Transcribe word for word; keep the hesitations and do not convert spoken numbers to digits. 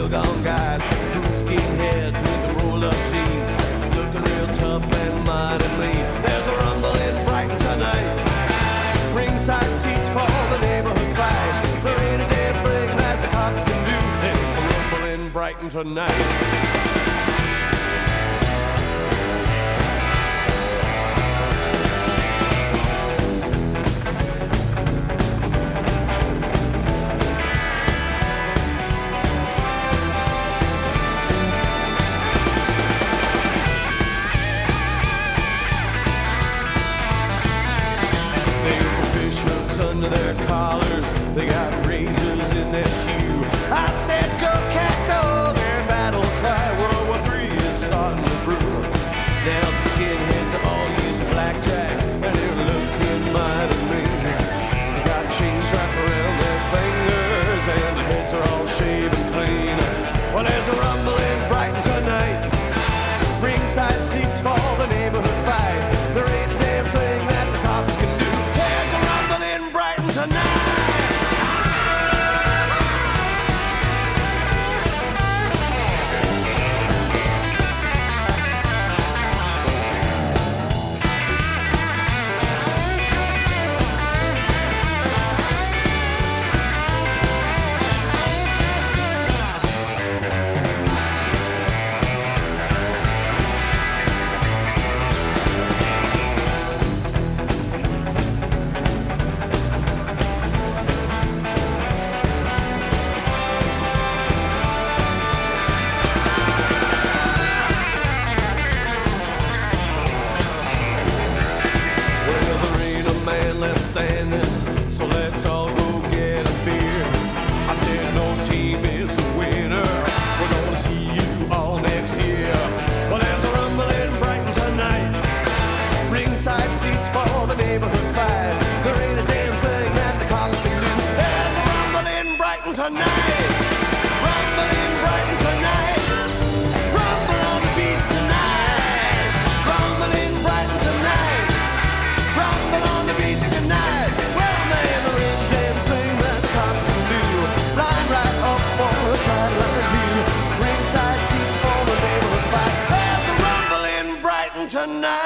gone guys, skinheads with the roll-up jeans, looking real tough and mighty mean. There's a rumble in Brighton tonight, ringside seats for the neighborhood fight. There ain't a damn thing that the cops can do. There's a rumble in Brighton tonight. Under their collars, they got razors in their shoe. I said, go cat, go, their battle cry. World War Three is starting to brew. Now the skinheads are all using blackjacks, and they're looking mighty mean. They got chains wrapped around their fingers, and their heads are all shaven clean. Well, there's a rumble in Brighton tonight, ringside seats for the neighborhood fight. There ain't a damn thing that the cops can do. There's a rumble in Brighton tonight. Left standing, so let's all go get a beer. I said no team is a winner. We're gonna see you all next year. Well, there's a rumble in Brighton tonight, ringside seats for the neighborhood fight. There ain't a damn thing that the cops can do. There's a rumble in Brighton tonight. Rumble in Brighton tonight. Rumble on the beach tonight. Rumble in Brighton tonight. Rumble on the beach tonight. Well, man, there ain't a damn thing that the cops can do. Line right up for a sideline view. Ringside seats for the neighborhood fight. There's a rumble in Brighton tonight.